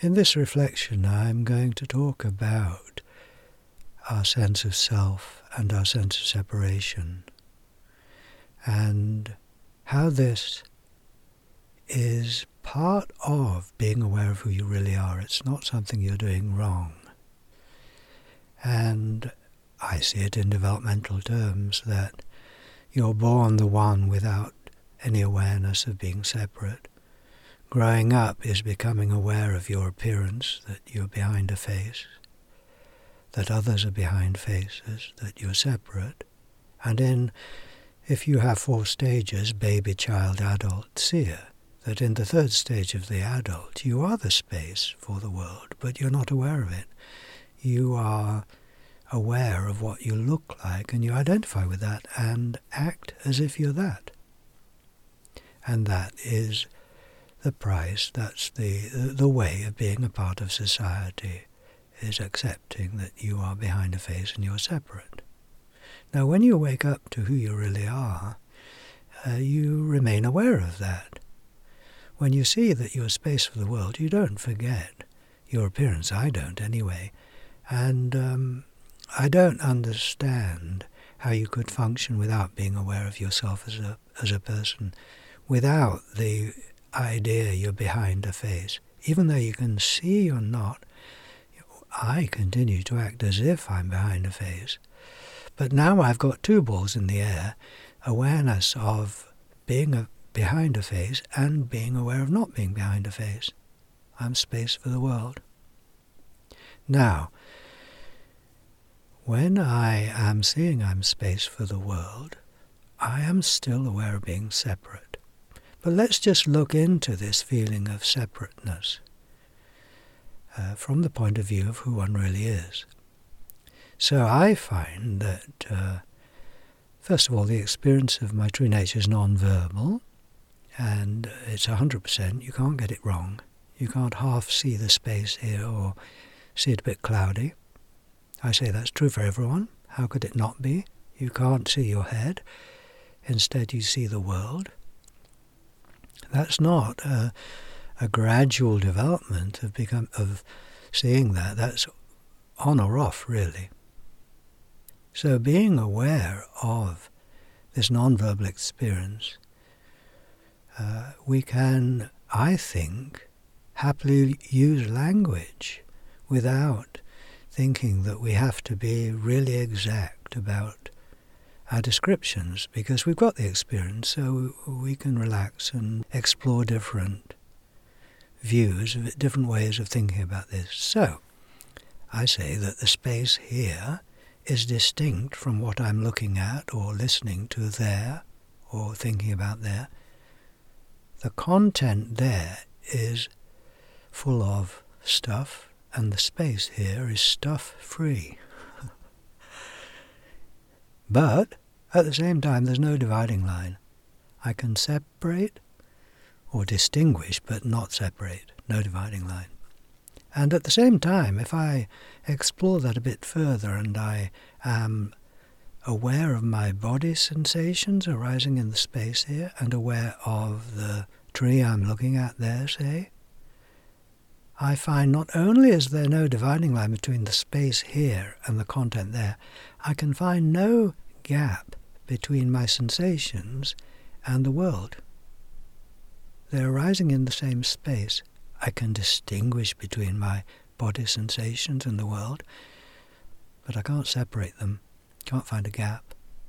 In this reflection, I'm going to talk about our sense of self and our sense of separation, and how this is part of being aware of who you really are. It's not something you're doing wrong. And I see it in developmental terms that you're born the one without any awareness of being separate. Growing up is becoming aware of your appearance, that you're behind a face, that others are behind faces, that you're separate. And if you have 4 stages, baby, child, adult, seer, that in the 3rd stage of the adult, you are the space for the world, but you're not aware of it. You are aware of what you look like, and you identify with that and act as if you're that. And that is the price, that's the way of being a part of society, is accepting that you are behind a face and you're separate. Now, when you wake up to who you really are, you remain aware of that. When you see that you're space for the world, you don't forget your appearance. I don't, anyway. And I don't understand how you could function without being aware of yourself as a person, without the idea you're behind a face. Even though you can see you're not, I continue to act as if I'm behind a face. But now I've got 2 balls in the air, awareness of being behind a face and being aware of not being behind a face. I'm space for the world. Now, when I am seeing I'm space for the world, I am still aware of being separate. But let's just look into this feeling of separateness from the point of view of who one really is. So I find that, first of all, the experience of my true nature is non-verbal, and it's 100%. You can't get it wrong. You can't half see the space here or see it a bit cloudy. I say that's true for everyone. How could it not be? You can't see your head. Instead, you see the world. That's not a gradual development of seeing that. That's on or off, really. So being aware of this non-verbal experience, we can, I think, happily use language without thinking that we have to be really exact about our descriptions, because we've got the experience, so we can relax and explore different views, different ways of thinking about this. So, I say that the space here is distinct from what I'm looking at or listening to there or thinking about there. The content there is full of stuff, and the space here is stuff-free. But at the same time, there's no dividing line. I can separate or distinguish, but not separate. No dividing line. And at the same time, if I explore that a bit further and I am aware of my body sensations arising in the space here and aware of the tree I'm looking at there, say, I find not only is there no dividing line between the space here and the content there, I can find no gap between my sensations and the world. They're arising in the same space. I can distinguish between my body sensations and the world, but I can't separate them. Can't find a gap.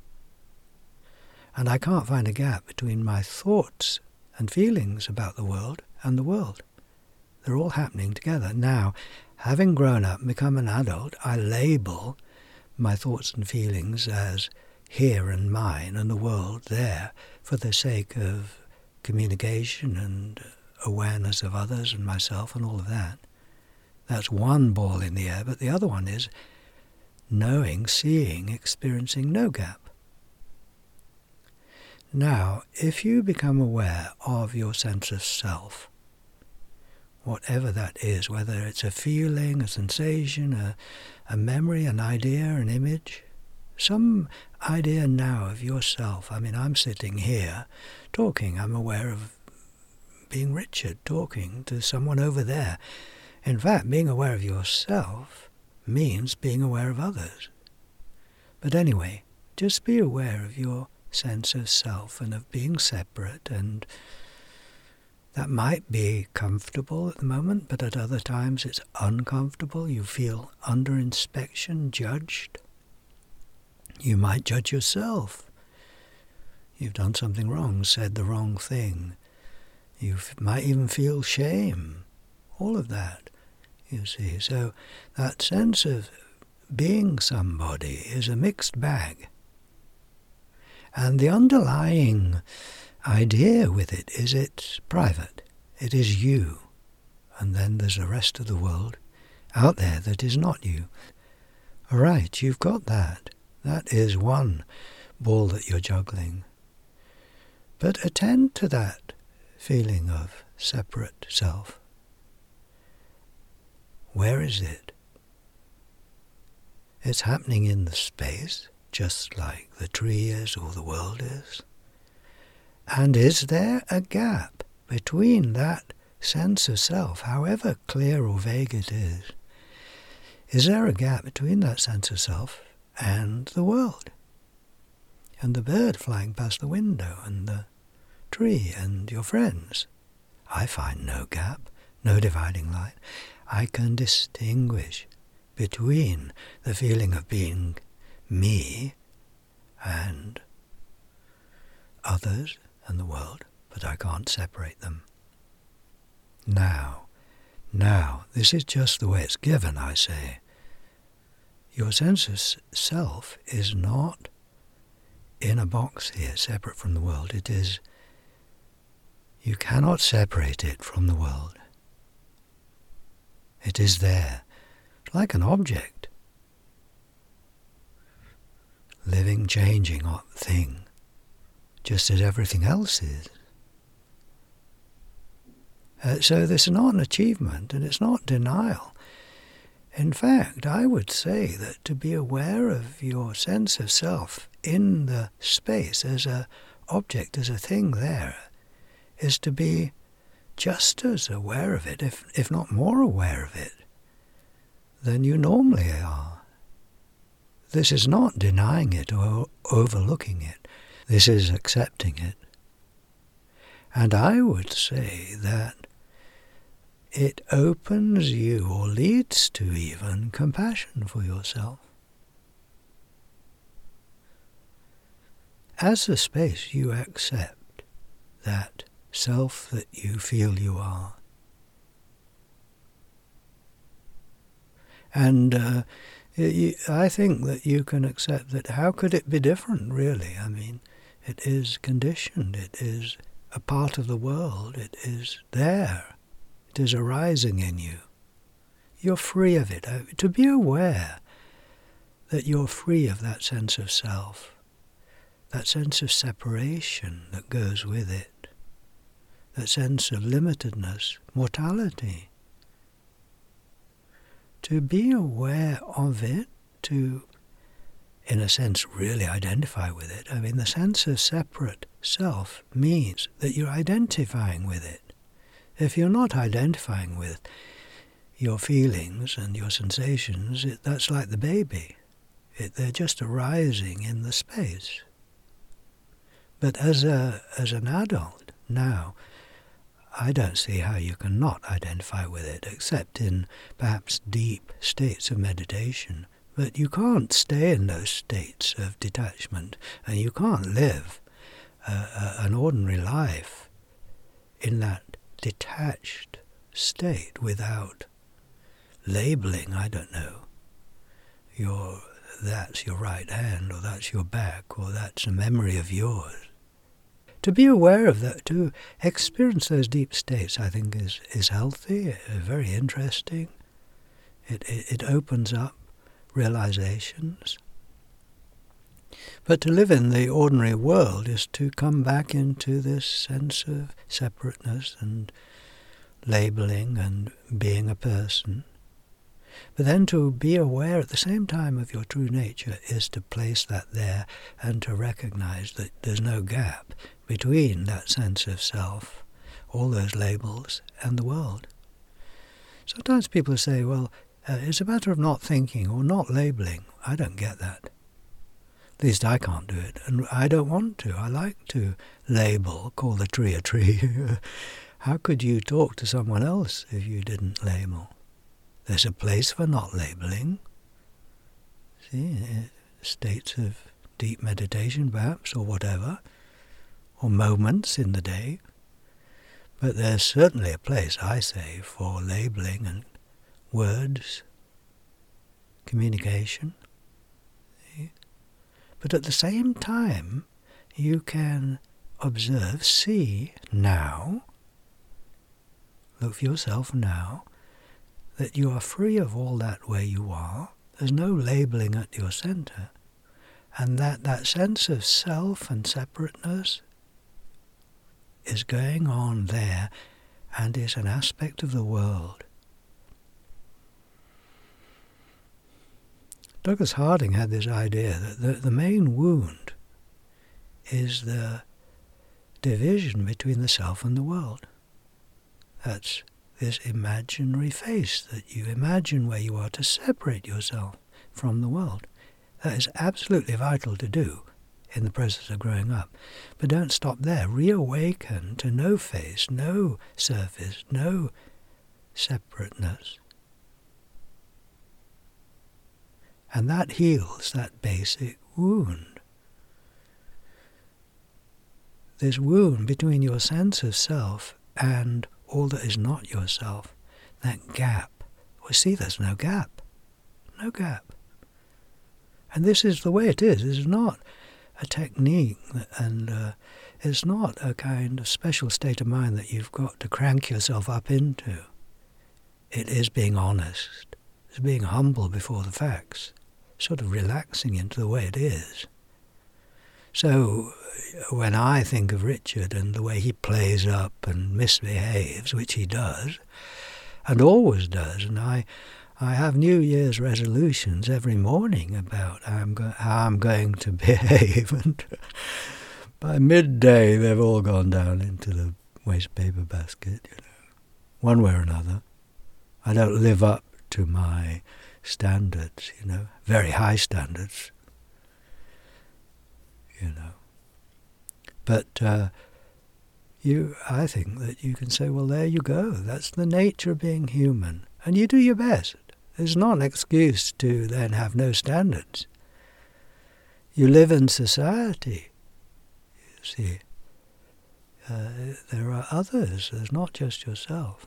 And I can't find a gap between my thoughts and feelings about the world and the world. They're all happening together. Now, having grown up and become an adult, I label my thoughts and feelings as here and mine and the world there for the sake of communication and awareness of others and myself and all of that. That's one ball in the air, but the other one is knowing, seeing, experiencing no gap. Now, if you become aware of your sense of self, whatever that is, whether it's a feeling, a sensation, a memory, an idea, an image, some idea now of yourself. I mean, I'm sitting here talking. I'm aware of being Richard talking to someone over there. In fact, being aware of yourself means being aware of others. But anyway, just be aware of your sense of self and of being separate, and that might be comfortable at the moment, but at other times it's uncomfortable. You feel under inspection, judged. You might judge yourself. You've done something wrong, said the wrong thing. You might even feel shame. All of that, you see. So that sense of being somebody is a mixed bag. And the underlying idea with it is it's private. It is you. And then there's the rest of the world out there that is not you. All right, you've got that. That is one ball that you're juggling. But attend to that feeling of separate self. Where is it? It's happening in the space, just like the tree is or the world is. And is there a gap between that sense of self, however clear or vague it is? Is there a gap between that sense of self and the world? And the bird flying past the window, and the tree, and your friends? I find no gap, no dividing line. I can distinguish between the feeling of being me and others and the world, but I can't separate them. Now, this is just the way it's given, I say. Your sense of self is not in a box here, separate from the world. It is, you cannot separate it from the world. It is there, like an object, living, changing thing, just as everything else is. So this is not an achievement, and it's not denial. In fact, I would say that to be aware of your sense of self in the space as an object, as a thing there, is to be just as aware of it, if not more aware of it, than you normally are. This is not denying it or overlooking it. This is accepting it. And I would say that it opens you, or leads to even, compassion for yourself. As a space, you accept that self that you feel you are. And I think that you can accept that. How could it be different, really? I mean, it is conditioned. It is a part of the world. It is there. It is arising in you. You're free of it. To be aware that you're free of that sense of self, that sense of separation that goes with it, that sense of limitedness, mortality. To be aware of it, to, in a sense, really identify with it. I mean, the sense of separate self means that you're identifying with it. If you're not identifying with your feelings and your sensations, that's like the baby. They're just arising in the space. But as an adult now, I don't see how you can not identify with it, except in perhaps deep states of meditation. But you can't stay in those states of detachment, and you can't live an ordinary life in that detached state without labeling, I don't know, that's your right hand, or that's your back, or that's a memory of yours. To be aware of that, to experience those deep states, I think is healthy, very interesting. It opens up realizations. But to live in the ordinary world is to come back into this sense of separateness and labeling and being a person. But then to be aware at the same time of your true nature is to place that there and to recognize that there's no gap between that sense of self, all those labels, and the world. Sometimes people say, well, it's a matter of not thinking or not labelling. I don't get that. At least I can't do it, and I don't want to. I like to label, call the tree a tree. How could you talk to someone else if you didn't label? There's a place for not labelling. See, states of deep meditation perhaps, or whatever, or moments in the day. But there's certainly a place, I say, for labelling and words, communication. See? But at the same time, you can observe, see now, look for yourself now, that you are free of all that where you are. There's no labelling at your centre. And that sense of self and separateness is going on there and is an aspect of the world. Douglas Harding had this idea that the main wound is the division between the self and the world. That's this imaginary face that you imagine where you are to separate yourself from the world. That is absolutely vital to do in the process of growing up. But don't stop there. Reawaken to no face, no surface, no separateness. And that heals that basic wound. This wound between your sense of self and all that is not yourself. That gap. Well, see, there's no gap. No gap. And this is the way it is. It's not a technique, and it's not a kind of special state of mind that you've got to crank yourself up into. It is being honest. It's being humble before the facts, sort of relaxing into the way it is. So when I think of Richard and the way he plays up and misbehaves, which he does, and always does, and I have New Year's resolutions every morning about how I'm going to behave, and by midday they've all gone down into the waste paper basket, one way or another. I don't live up to my standards, very high standards, But I think that you can say, well, there you go. That's the nature of being human. And you do your best. There's not an excuse to then have no standards. You live in society, you see. There are others. There's not just yourself.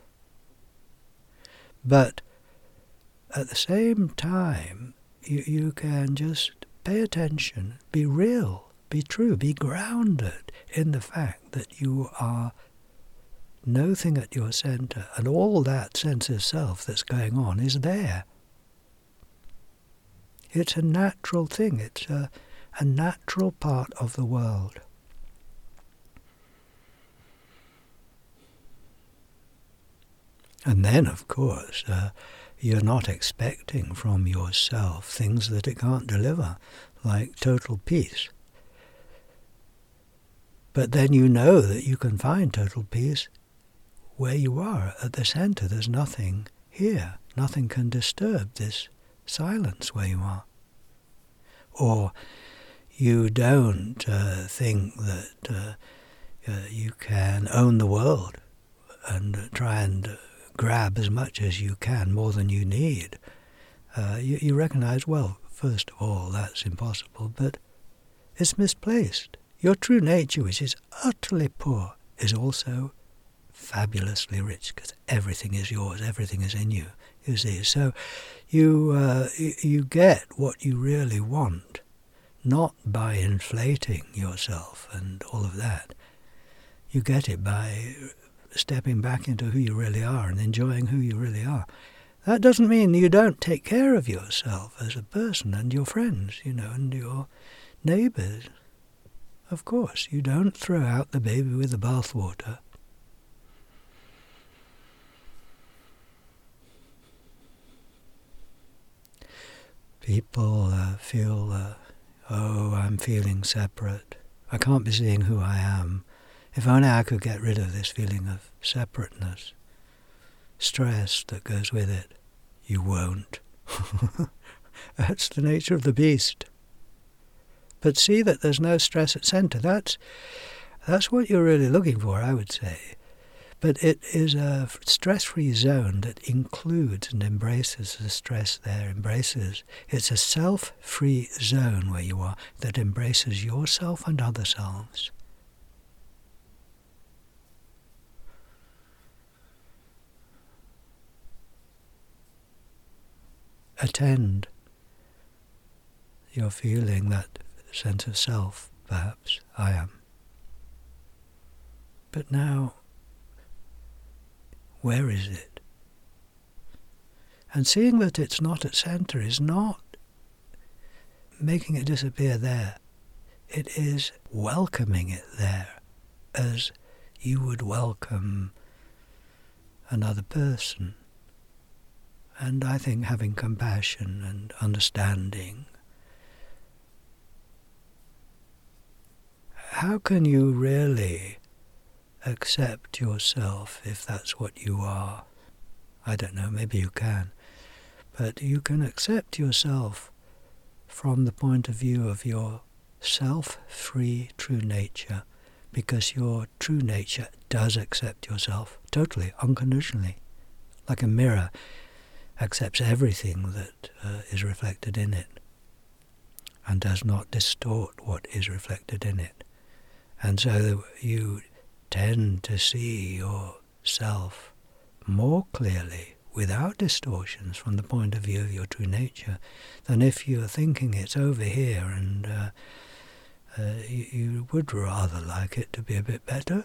But at the same time, you can just pay attention, be real, be true, be grounded in the fact that you are no thing at your centre, and all that sense of self that's going on is there. It's a natural thing. It's a natural part of the world. And then, of course, you're not expecting from yourself things that it can't deliver, like total peace. But then you know that you can find total peace where you are, at the centre. There's nothing here. Nothing can disturb this silence where you are. Or you don't think that you can own the world and try and grab as much as you can, more than you need. You recognize, well, first of all, that's impossible, but it's misplaced. Your true nature, which is utterly poor, is also fabulously rich, because everything is yours, everything is in you, you see. So you get what you really want, not by inflating yourself and all of that. You get it by stepping back into who you really are and enjoying who you really are. That doesn't mean you don't take care of yourself as a person and your friends, and your neighbours. Of course, you don't throw out the baby with the bathwater. People feel, I'm feeling separate. I can't be seeing who I am. If only I could get rid of this feeling of separateness. stress that goes with it. You won't. That's the nature of the beast. But see that there's no stress at centre. That's what you're really looking for, I would say. But it is a stress-free zone that includes and embraces the stress there, It's a self-free zone where you are that embraces yourself and other selves. Attend your feeling, that sense of self, perhaps, I am. But now, where is it? And seeing that it's not at centre is not making it disappear there. It is welcoming it there as you would welcome another person. And I think having compassion and understanding. How can you really accept yourself if that's what you are? I don't know, maybe you can. But you can accept yourself from the point of view of your self-free true nature, because your true nature does accept yourself totally, unconditionally, like a mirror accepts everything that is reflected in it and does not distort what is reflected in it. And so you tend to see yourself more clearly without distortions from the point of view of your true nature than if you're thinking it's over here and you would rather like it to be a bit better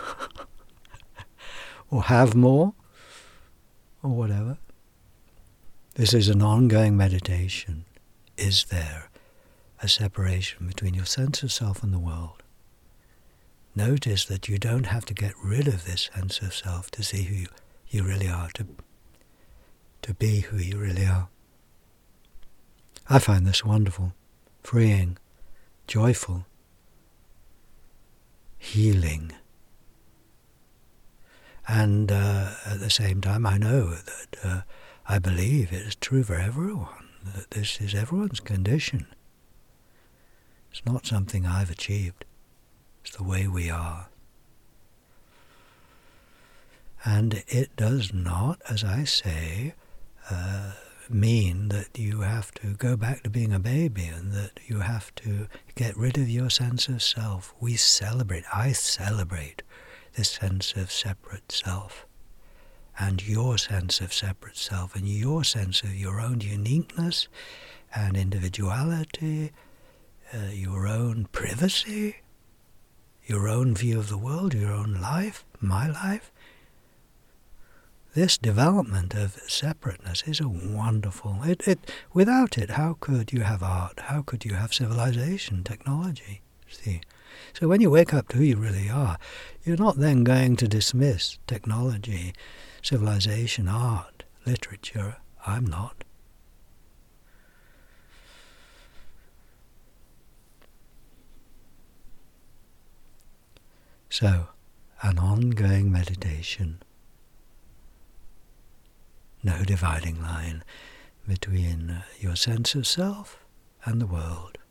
or have more or whatever. This is an ongoing meditation. Is there a separation between your sense of self and the world? Notice that you don't have to get rid of this sense of self to see who you really are, to be who you really are. I find this wonderful, freeing, joyful, healing. And at the same time, I know that I believe it is true for everyone, that this is everyone's condition. It's not something I've achieved. It's the way we are. And it does not, as I say, mean that you have to go back to being a baby and that you have to get rid of your sense of self. I celebrate this sense of separate self, and your sense of separate self, and your sense of your own uniqueness and individuality, your own privacy, your own view of the world, your own life, my life. This development of separateness is a wonderful. Without it, how could you have art? How could you have civilization, technology? See, so when you wake up to who you really are, you're not then going to dismiss technology, civilization, art, literature. I'm not. So, an ongoing meditation. No dividing line between your sense of self and the world.